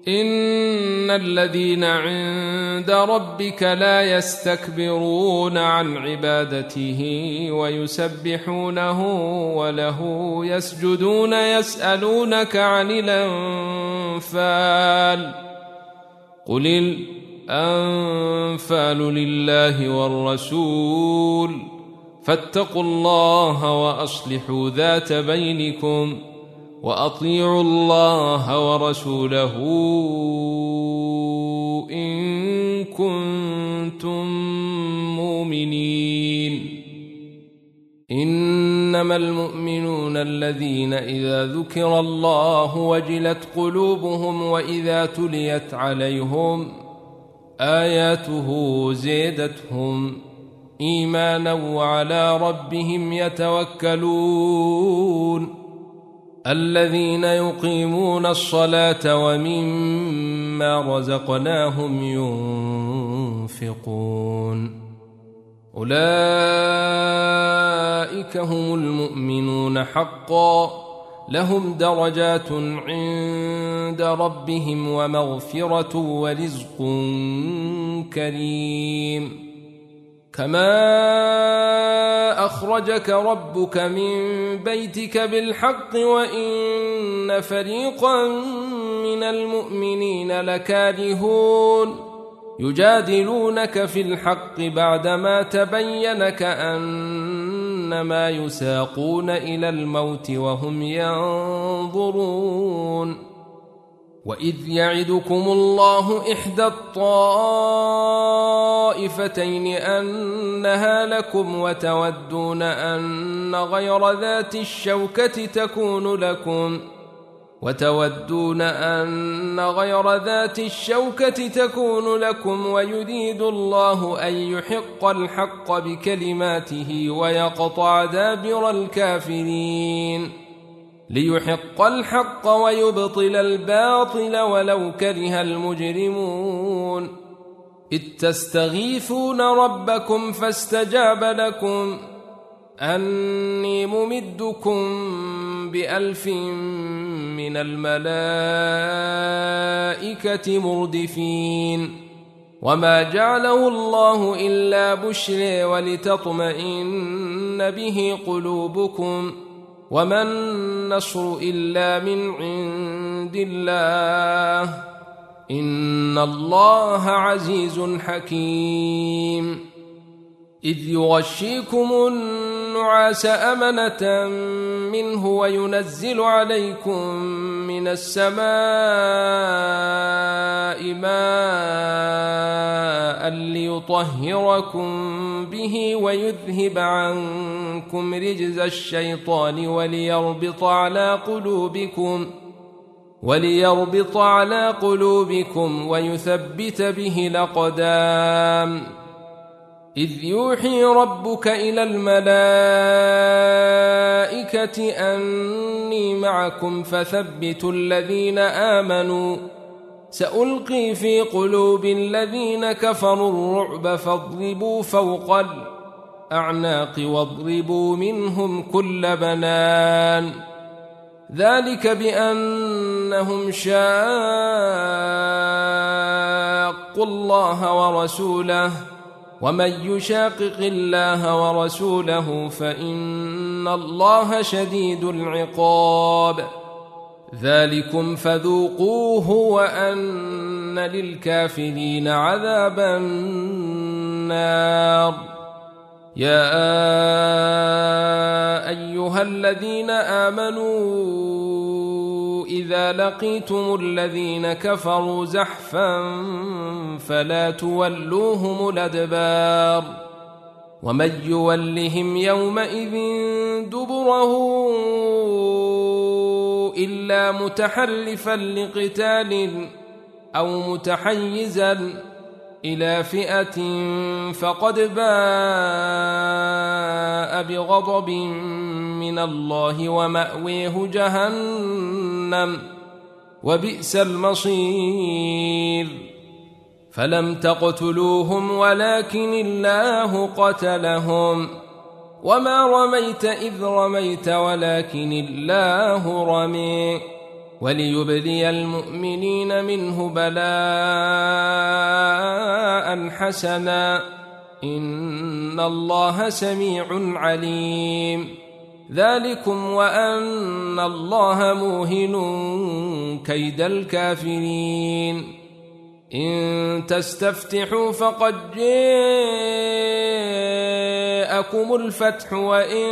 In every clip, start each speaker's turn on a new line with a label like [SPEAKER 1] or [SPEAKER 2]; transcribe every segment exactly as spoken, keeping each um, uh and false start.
[SPEAKER 1] إن الذين عند ربك لا يستكبرون عن عبادته ويسبحونه وله يسجدون يسألونك عن الأنفال قل الأنفال لله والرسول فاتقوا الله وأصلحوا ذات بينكم وأطيعوا الله ورسوله إن كنتم مؤمنين. إنما المؤمنون الذين إذا ذكر الله وجلت قلوبهم وإذا تليت عليهم آياته زادتهم إيمانا وعلى ربهم يتوكلون. الذين يقيمون الصلاة ومما رزقناهم ينفقون أولئك هم المؤمنون حقا لهم درجات عند ربهم ومغفرة ورزق كريم. كما أخرجك ربك من بيتك بالحق وإن فريقا من المؤمنين لكارهون يجادلونك في الحق بعدما تبين كأنما يساقون إلى الموت وهم ينظرون. وإذ يعدكم الله إحدى الطائفتين أنها لكم وتودون أن غير ذات الشوكة تكون لكم وتودون أن غير ذات الشوكة تكون لكم ويريد الله أن يحق الحق بكلماته ويقطع دابر الكافرين ليحق الحق ويبطل الباطل ولو كره المجرمون. إذ تستغيثون ربكم فاستجاب لكم أني ممدكم بألف من الملائكة مردفين وما جعله الله إلا بشرى ولتطمئن به قلوبكم وما النصر إلا من عند الله إن الله عزيز حكيم. إذ يغشيكم النعاس أمنة منه وينزل عليكم من السماء ماء ليطهركم به ويذهب عنكم رجز الشيطان وليربط على قلوبكم وليربط على قلوبكم ويثبت به الأقدام. إذ يوحي ربك إلى الملائكة أني معكم فثبتوا الذين آمنوا سألقي في قلوب الذين كفروا الرعب فاضربوا فوق الأعناق واضربوا منهم كل بنان ذلك بأنهم شاقوا الله ورسوله ومن يشاقق الله ورسوله فإن الله شديد العقاب. ذلكم فذوقوه وأن للكافرين عذاب النار. يا أيها الذين آمنوا إذا لقيتم الذين كفروا زحفا فلا تولوهم الأدبار ومن يولهم يومئذ دبره إلا متحرفا لقتال أو متحيزا إلى فئة فقد باء بغضب من الله ومأويه جهنم وبئس المصير. فلم تقتلوهم ولكن الله قتلهم وما رميت إذ رميت ولكن الله رمي وليبلي المؤمنين منه بلاء حسنا إن الله سميع عليم. ذلكم وأن الله موهن كيد الكافرين. إن تستفتحوا فقد جاءكم الفتح وإن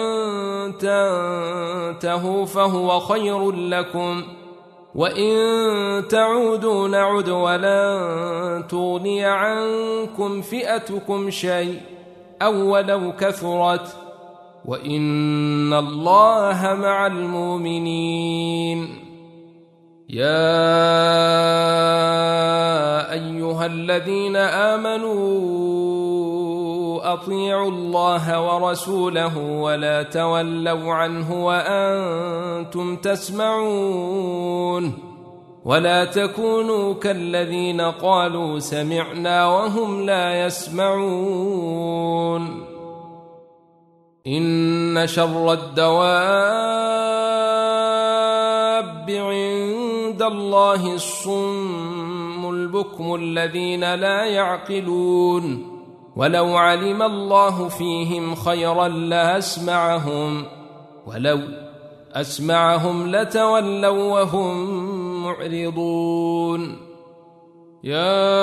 [SPEAKER 1] تنتهوا فهو خير لكم وإن تعودوا نعد ولن تغني عنكم فئتكم شيء أو ولو كثرت وإن الله مع المؤمنين. يا أيها الذين آمنوا أطيعوا الله ورسوله ولا تولوا عنه وأنتم تسمعون ولا تكونوا كالذين قالوا سمعنا وهم لا يسمعون. إن شر الدواب عند الله الصم البكم الذين لا يعقلون ولو علم الله فيهم خيرا لأسمعهم ولو أسمعهم لتولوا وهم معرضون. يا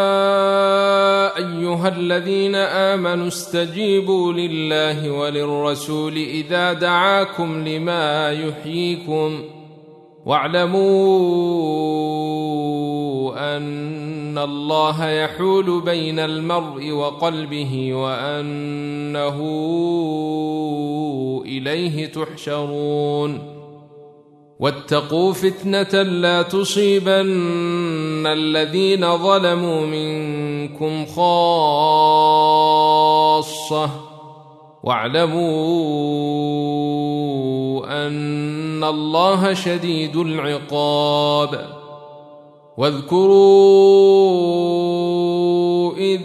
[SPEAKER 1] أيها الذين آمنوا استجيبوا لله وللرسول إذا دعاكم لما يحييكم واعلموا أن الله يحول بين المرء وقلبه وأنه إليه تحشرون. واتقوا فتنة لا تصيبن الذين ظلموا منكم خاصة واعلموا أن الله شديد العقاب. واذكروا إذ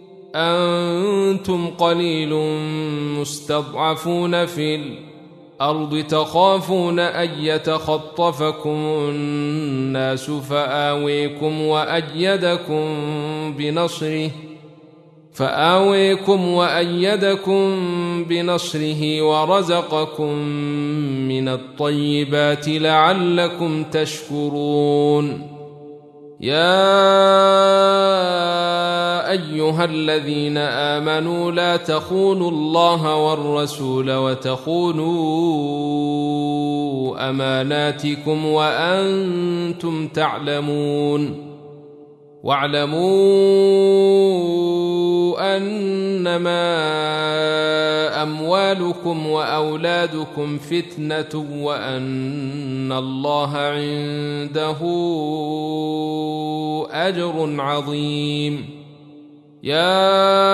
[SPEAKER 1] أنتم قليل مستضعفون في الأرض تخافون أن يتخطفكم الناس فآويكم وأيدكم بنصره فآويكم وأيدكم بنصره ورزقكم من الطيبات لعلكم تشكرون. يا أيها الذين آمنوا لا تخونوا الله والرسول وتخونوا أماناتكم وأنتم تعلمون. واعلموا أنما أموالكم وأولادكم فتنة وأن الله عنده أجر عظيم. يا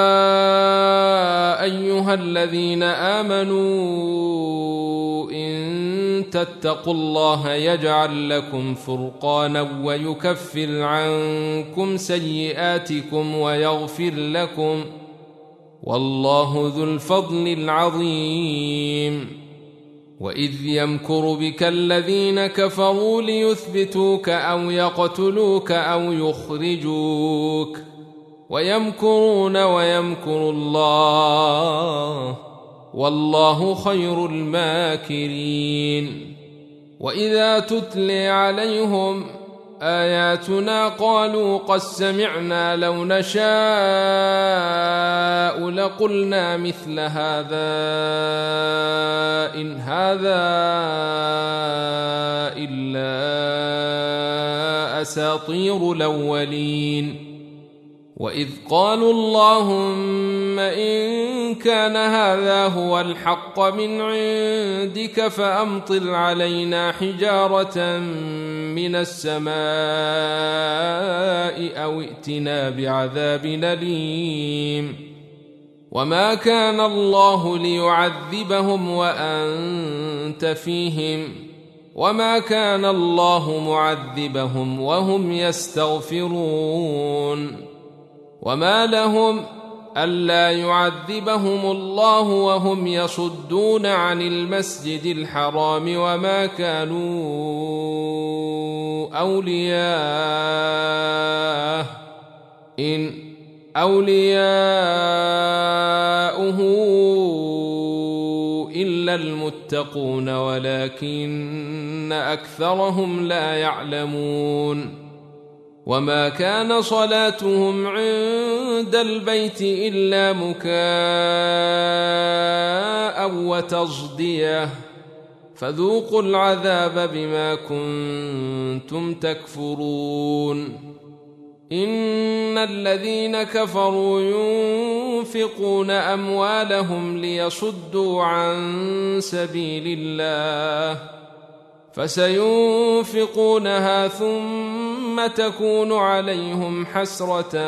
[SPEAKER 1] أيها الذين آمنوا إن تتقوا الله يجعل لكم فرقانا ويكفر عنكم سيئاتكم ويغفر لكم والله ذو الفضل العظيم. وإذ يمكر بك الذين كفروا ليثبتوك أو يقتلوك أو يخرجوك ويمكرون ويمكر الله والله خير الماكرين. وإذا تتلي عليهم آياتنا قالوا قد سمعنا لو نشاء لقلنا مثل هذا إن هذا إلا أساطير الأولين. وإذ قالوا اللهم إن كان هذا هو الحق من عندك فأمطر علينا حجارة من السماء أو ائتنا بعذاب أليم. وما كان الله ليعذبهم وأنت فيهم وما كان الله معذبهم وهم يستغفرون. وما لهم ألا يعذبهم الله وهم يصدون عن المسجد الحرام وما كانوا أولياءه إن أولياؤه إلا المتقون ولكن أكثرهم لا يعلمون وما كان صلاتهم عند البيت إلا مكاء وتصدية فذوقوا العذاب بما كنتم تكفرون إن الذين كفروا ينفقون أموالهم ليصدوا عن سبيل الله فسينفقونها ثم تكون عليهم حسرة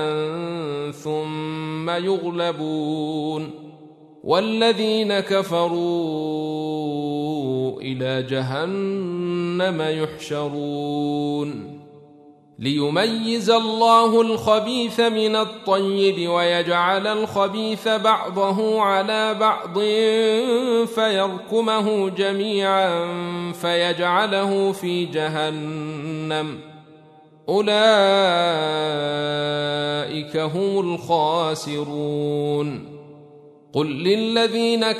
[SPEAKER 1] ثم يغلبون والذين كفروا إلى جهنم يحشرون ليميز الله الخبيث من الطيب ويجعل الخبيث بعضه على بعض فيركمه جميعا فيجعله في جهنم أولئك هم الخاسرون قل للذين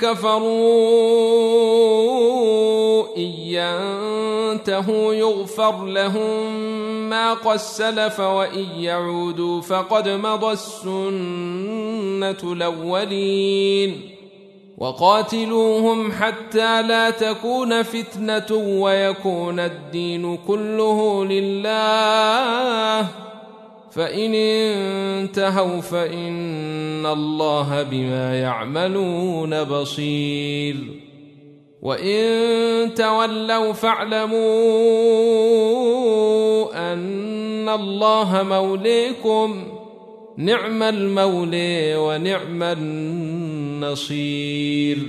[SPEAKER 1] كفروا إن ينتهوا يغفر لهم ما قد سلف وإن يعودوا فقد مضى السنة الأولين وقاتلوهم حتى لا تكون فتنة ويكون الدين كله لله فإن انتهوا فإن الله بما يعملون بصير وإن تولوا فاعلموا أن الله موليكم نعم المولى ونعم النصير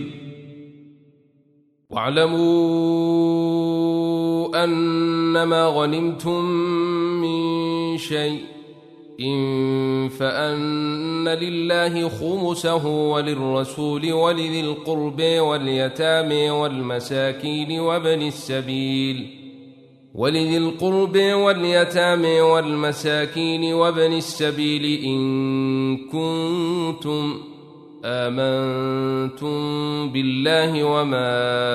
[SPEAKER 1] واعلموا أنما غنمتم من شيء إن فأن لله خمسه وللرسول ولذي القرب واليتامى والمساكين وابن السبيل ولذي القرب واليتامى والمساكين وابن السبيل إن كنتم آمنتم بالله وما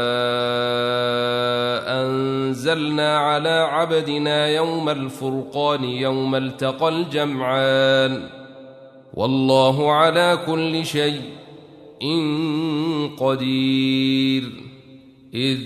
[SPEAKER 1] أنزلنا على عبدنا يوم الفرقان يوم التقى الجمعان والله على كل شيء قدير إذ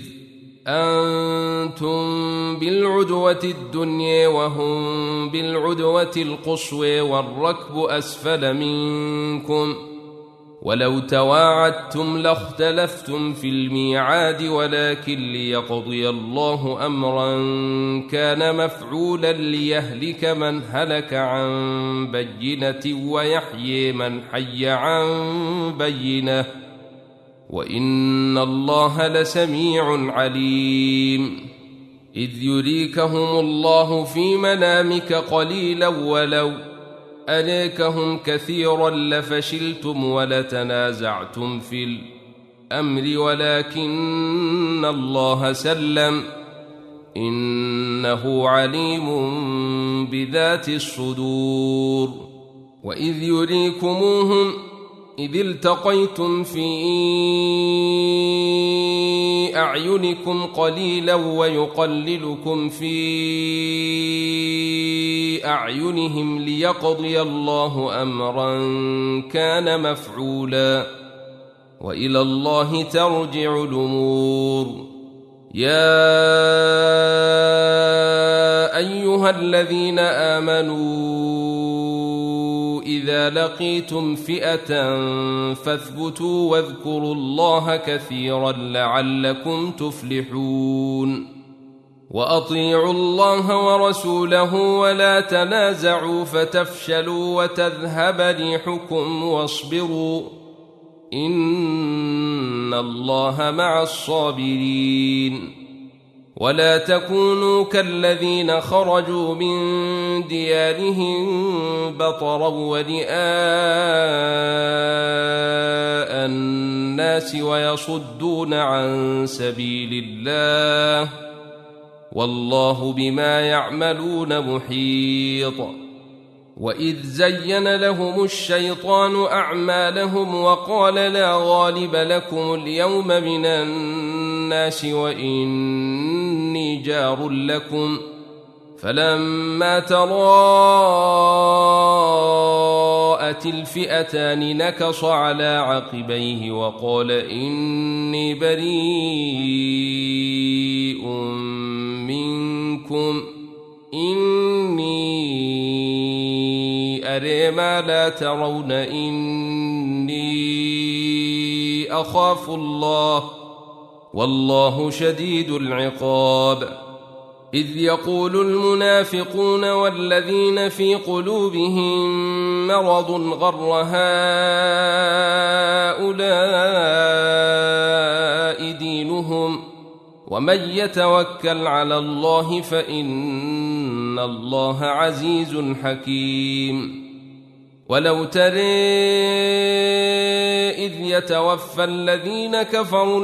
[SPEAKER 1] أنتم بالعدوة الدنيا وهم بالعدوة القصوى والركب أسفل منكم ولو تواعدتم لاختلفتم في الميعاد ولكن ليقضي الله أمرا كان مفعولا ليهلك من هلك عن بينة ويحيي من حي عن بينة وإن الله لسميع عليم إذ يريكهم الله في منامك قليلا ولو أريكهم كثيرا لفشلتم ولتنازعتم في الأمر ولكن الله سلم إنه عليم بذات الصدور وإذ يريكموهم إذ التقيتم في أعينكم قليلا ويقللكم في أعينهم ليقضي الله أمرا كان مفعولا وإلى الله ترجع الأمور يا أيها الذين آمنوا إذا لقيتم فئة فاثبتوا واذكروا الله كثيرا لعلكم تفلحون وأطيعوا الله ورسوله ولا تنازعوا فتفشلوا وتذهب ريحكم واصبروا إن الله مع الصابرين ولا تكونوا كالذين خرجوا من ديارهم بطرا ورئاء الناس ويصدون عن سبيل الله والله بما يعملون محيط. وإذ زين لهم الشيطان أعمالهم وقال لا غالب لكم اليوم من الناس وإني جار لكم فلما تراءت الفئتان نكص على عقبيه وقال إني بريء منكم إني أرى ما لا ترون إني أخاف الله والله شديد العقاب. إذ يقول المنافقون والذين في قلوبهم مرض غر هؤلاء دينهم ومن يتوكل على الله فإن الله عزيز حكيم. ولو ترى إذ يتوفى الذين كفروا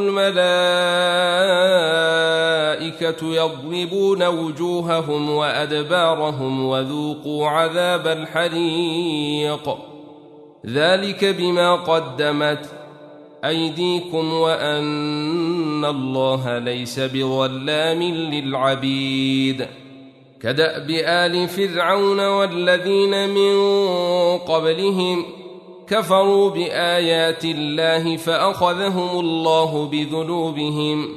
[SPEAKER 1] الملائكة يضربون وجوههم وأدبارهم وذوقوا عذاب الحريق ذلك بما قدمت أيديكم وأن الله ليس بظلام للعبيد. كدأب آل فرعون والذين من قبلهم كفروا بآيات الله فأخذهم الله بذنوبهم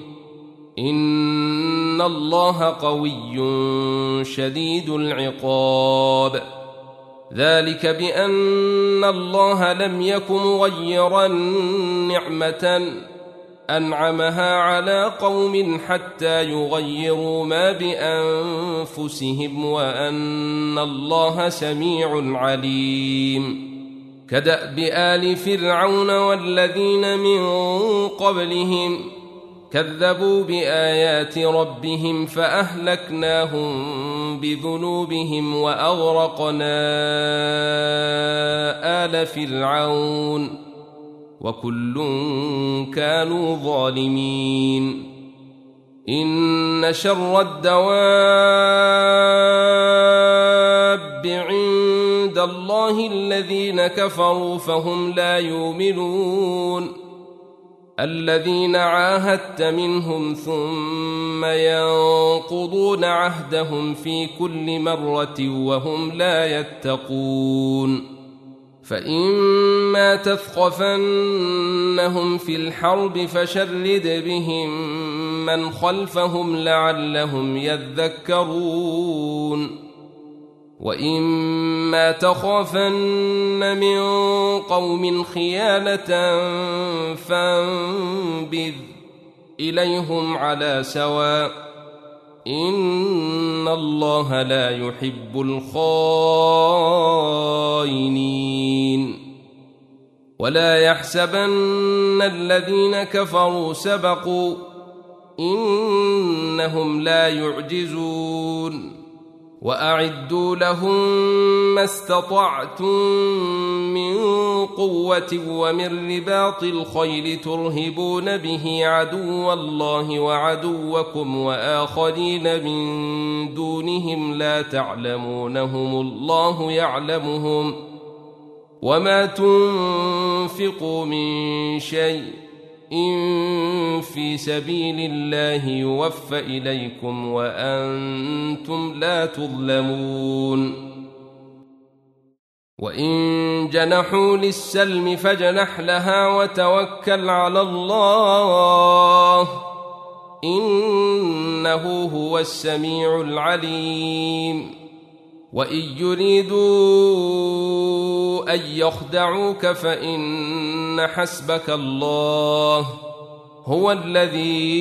[SPEAKER 1] إن الله قوي شديد العقاب. ذلك بأن الله لم يك مغيرا نعمة أنعمها على قوم حتى يغيروا ما بأنفسهم وأن الله سميع عليم. كدأب آل فرعون والذين من قبلهم كذبوا بآيات ربهم فأهلكناهم بذنوبهم وأغرقنا آل فرعون وكل كانوا ظالمين. إن شر الدواب عند الله الذين كفروا فهم لا يؤمنون الذين عاهدت منهم ثم ينقضون عهدهم في كل مرة وهم لا يتقون. فإما تثقفنهم في الحرب فشرد بهم من خلفهم لعلهم يذكرون. وإما تخافن من قوم خيانة فانبذ إليهم على سواء إن الله لا يحب الخائنين. ولا يحسبن الذين كفروا سبقوا إنهم لا يعجزون. وأعدوا لهم ما استطعتم من قوة ومن رباط الخيل ترهبون به عدو الله وعدوكم وآخرين من دونهم لا تعلمونهم الله يعلمهم وما تنفقوا من شيء إن في سبيل الله يوفى إليكم وأنتم لا تظلمون. وإن جنحوا للسلم فاجنح لها وتوكل على الله إنه هو السميع العليم. وإن يريدوا أن يخدعوك فإن حسبك الله هو الذي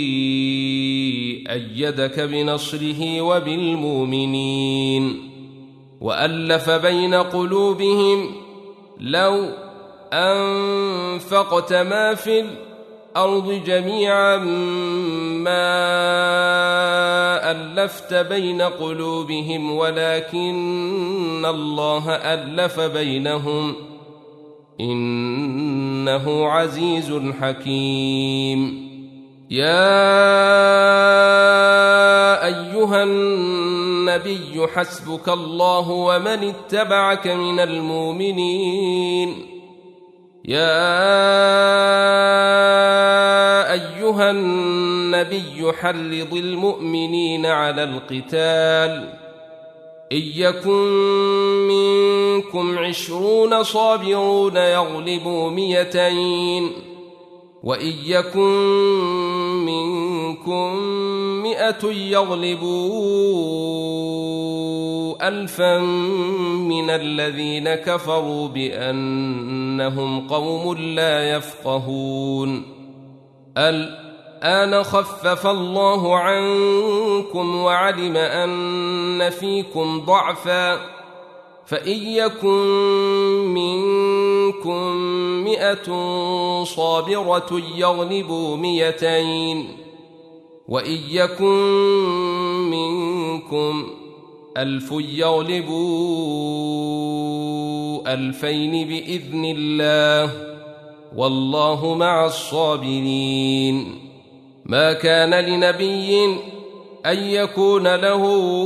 [SPEAKER 1] أيدك بنصره وبالمؤمنين وألف بين قلوبهم لو أنفقت ما في الأرض جميعا ما ألفت بين قلوبهم ولكن الله ألف بينهم إنه عزيز حكيم. يا أيها النبي حسبك الله ومن اتبعك من المؤمنين. يا أيها النبي حرض المؤمنين على القتال إن يكن منكم عشرون صابرون يغلبوا مئتين وإن يكن منكم مئة يغلبوا ألفا من الذين كفروا بأنهم قوم لا يفقهون. الآن خفف الله عنكم وعلم أن فيكم ضعفا فإن يكن منكم مئة صابرة يغلبوا مئتين وإن يكن منكم ألف يغلبوا ألفين بإذن الله والله مع الصابرين. ما كان لنبي أن يكون له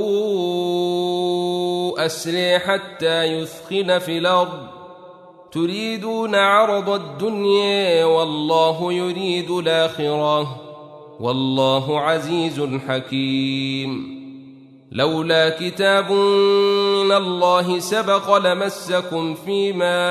[SPEAKER 1] أسرى حتى يثخن في الأرض تريدون عرض الدنيا والله يريد الآخرة والله عزيز حكيم. لولا كتاب من الله سبق لمسكم فيما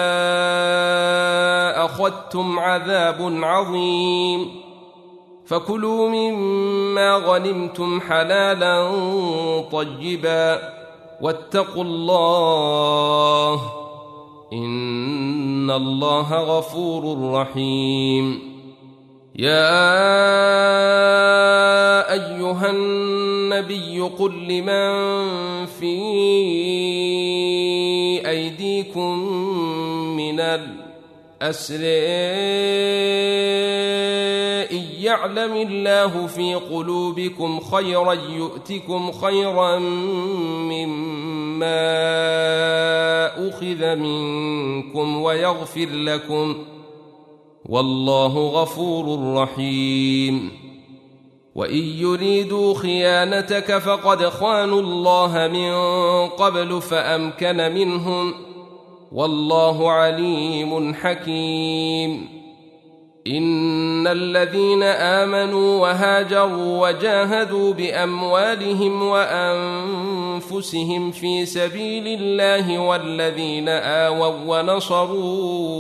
[SPEAKER 1] أخذتم عذاب عظيم فكلوا مما غنمتم حلالا طيبا واتقوا الله إن الله غفور رحيم. يا أيها النبي قل لمن في أيديكم من الأسرى إن يعلم الله في قلوبكم خيرا يؤتكم خيرا مما أخذ منكم ويغفر لكم والله غفور رحيم. وإن يريدوا خيانتك فقد خانوا الله من قبل فأمكن منهم والله عليم حكيم. إن الذين آمنوا وهاجروا وجاهدوا بأموالهم وأنفسهم في سبيل الله والذين آووا ونصروا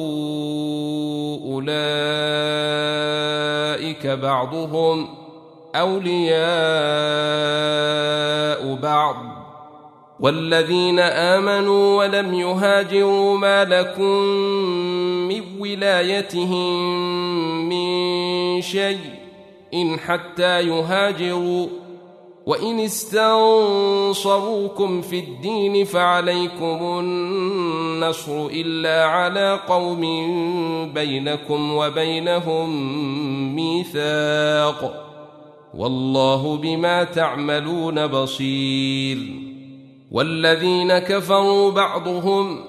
[SPEAKER 1] أولئك بعضهم أولياء بعض والذين آمنوا ولم يهاجروا ما لكم من ولايتهم من شيء إن حتى يهاجروا وإن استنصروكم في الدين فعليكم النصر إلا على قوم بينكم وبينهم ميثاق والله بما تعملون بصير. والذين كفروا بعضهم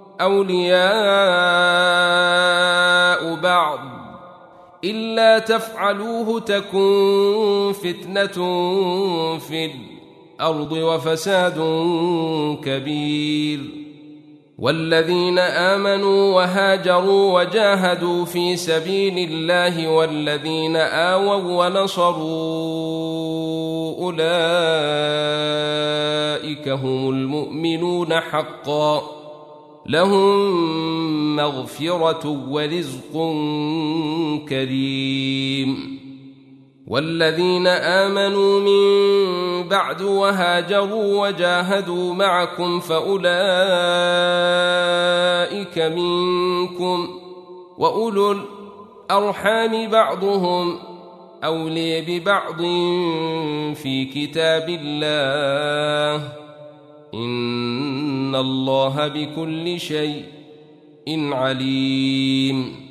[SPEAKER 1] أولياء بعض إلا تفعلوه تكن فتنة في الأرض وفساد كبير. والذين آمنوا وهاجروا وجاهدوا في سبيل الله والذين آووا ونصروا أولئك هم المؤمنون حقا لهم مغفرة ورزق كريم. والذين آمنوا من بعد وهاجروا وجاهدوا معكم فأولئك منكم وأولو الأرحام بعضهم أولي ببعض في كتاب الله إن الله بكل شيء عليم.